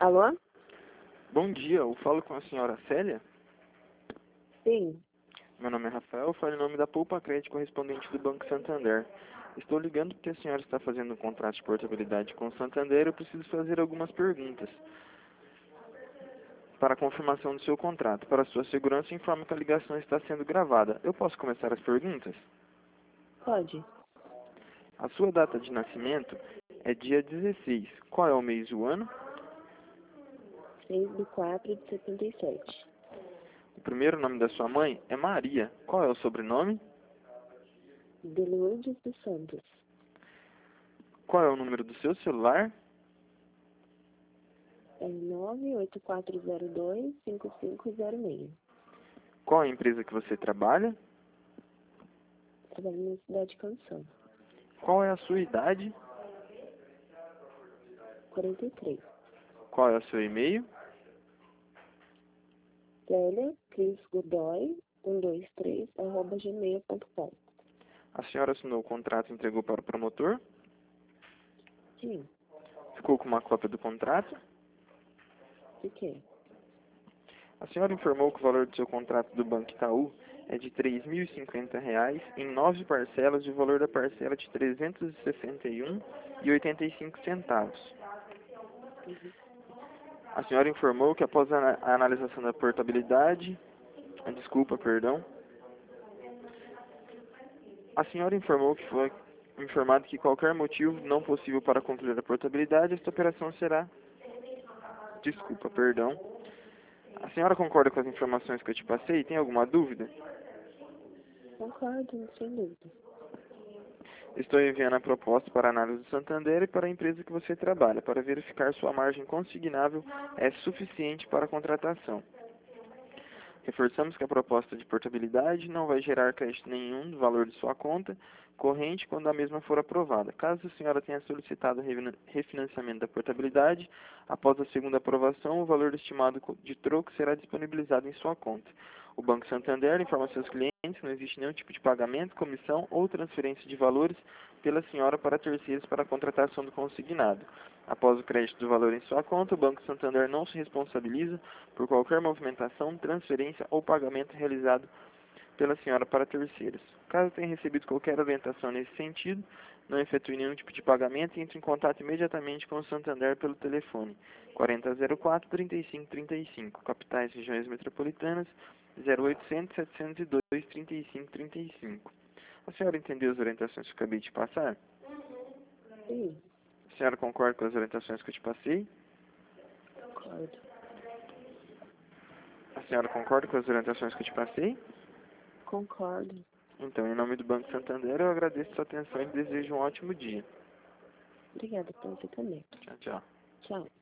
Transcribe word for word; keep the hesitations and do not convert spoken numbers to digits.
Alô? Bom dia, eu falo com a senhora Célia? Sim. Meu nome é Rafael, falo em nome da Poupa Crédito, correspondente do Banco Santander. Estou ligando porque a senhora está fazendo um contrato de portabilidade com o Santander e eu preciso fazer algumas perguntas. Para a confirmação do seu contrato, para sua segurança, informo que a ligação está sendo gravada. Eu posso começar as perguntas? Pode. A sua data de nascimento é dia dezesseis. Qual é o mês e o ano? seis de quatro de setenta e sete. O primeiro nome da sua mãe é Maria. Qual é o sobrenome? De Lourdes dos Santos. Qual é o número do seu celular? É nove oito quatro zero dois cinco cinco zero seis. Qual é a empresa que você trabalha? Trabalho na cidade de Canção. Qual é a sua idade? quarenta e três. Qual é o seu e-mail? Célia Cris Godoy um dois três arroba gmail ponto com. A senhora assinou o contrato e entregou para o promotor? Sim. Ficou com uma cópia do contrato? De quê? A senhora informou que o valor do seu contrato do Banco Itaú é de três mil e cinquenta reais em nove parcelas de valor da parcela de trezentos e sessenta e um reais e oitenta e cinco centavos. Uhum. A senhora informou que após a a analisação da portabilidade, ah, desculpa, perdão, a senhora informou que foi informado que qualquer motivo não possível para concluir a portabilidade, esta operação será, desculpa, perdão. A senhora concorda com as informações que eu te passei? Tem alguma dúvida? Concordo, sem dúvida. Estou enviando a proposta para análise do Santander e para a empresa que você trabalha, para verificar sua margem consignável é suficiente para a contratação. Reforçamos que a proposta de portabilidade não vai gerar crédito nenhum no valor de sua conta corrente quando a mesma for aprovada. Caso a senhora tenha solicitado refinanciamento da portabilidade, após a segunda aprovação, o valor estimado de troco será disponibilizado em sua conta. O Banco Santander informa seus clientes que não existe nenhum tipo de pagamento, comissão ou transferência de valores pela senhora para terceiros para a contratação do consignado. Após o crédito do valor em sua conta, o Banco Santander não se responsabiliza por qualquer movimentação, transferência ou pagamento realizado pela senhora para terceiros. Caso tenha recebido qualquer orientação nesse sentido, não efetue nenhum tipo de pagamento e entre em contato imediatamente com o Santander pelo telefone quarenta zero quatro, trinta e cinco trinta e cinco, capitais regiões metropolitanas zero oitocentos, setecentos e dois, trinta e cinco trinta e cinco. A senhora entendeu as orientações que eu acabei de passar? Sim. A senhora concorda com as orientações que eu te passei? Concordo. A senhora concorda com as orientações que eu te passei? Concordo. Então, em nome do Banco Santander, eu agradeço sua atenção e desejo um ótimo dia. Obrigada por você também. Tchau, tchau. Tchau.